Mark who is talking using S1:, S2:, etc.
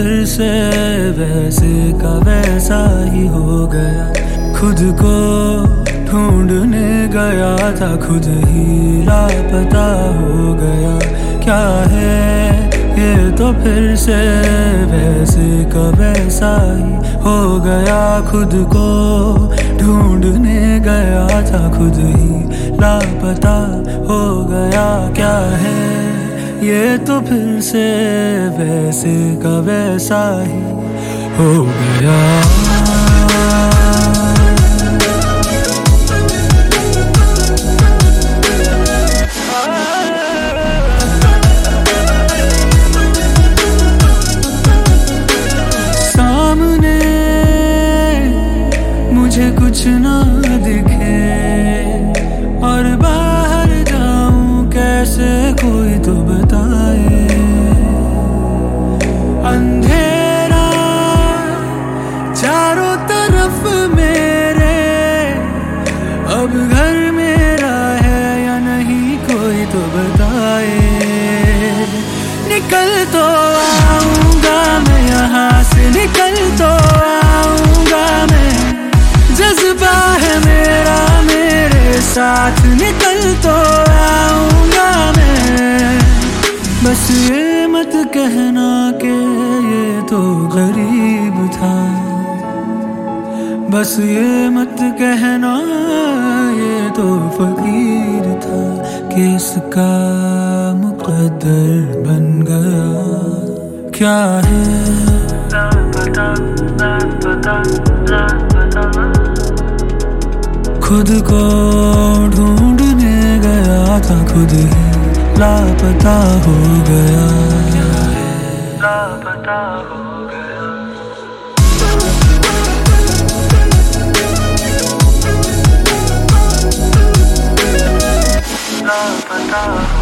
S1: फिर से वैसे का वैसा ही हो गया। खुद को ढूंढने गया था, खुद ही लापता हो गया। क्या है ये तो फिर से वैसे का वैसा ही हो गया। खुद को ढूंढने गया था, खुद ही लापता हो गया। क्या है ये तो फिर से वैसे का वैसा ही हो गया। सामने मुझे कुछ ना दिखे और बाहर जाऊं कैसे, कोई तो बताए। अंधेरा चारों तरफ मेरे, अब घर मेरा है या नहीं कोई तो बताए। निकल तो आऊंगा मैं यहाँ से, निकल तो आऊंगा मैं। जज्बा है मेरा मेरे साथ, निकल तो आऊंगा मैं। बस ये मत कहना कि ये तो गरीब था, बस ये मत कहना ये तो फकीर था। कि इसका मुकद्दर बन गया। क्या है खुद को ढूंढने गया था, खुद ही लापता हो गया। लापता हो गया। लापता